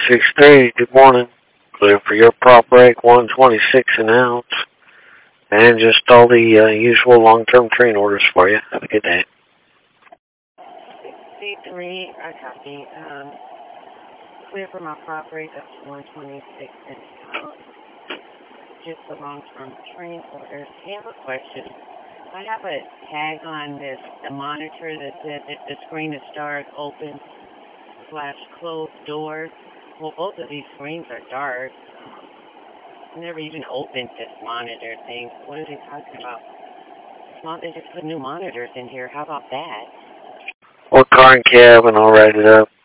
6-3, good morning. Clear for your prop break, 126 an ounce. And just all the usual long-term train orders for you. Have a good day. 6-3, I copy. Clear for my prop break, that's 126 an ounce. Just the long-term train orders. I have a question. I have a tag on the monitor that says if the screen is dark, open / closed door. Well, both of these screens are dark. I never even opened this monitor thing. What are they talking about? Well, they just put new monitors in here. How about that? What car and cab, and I'll write it up.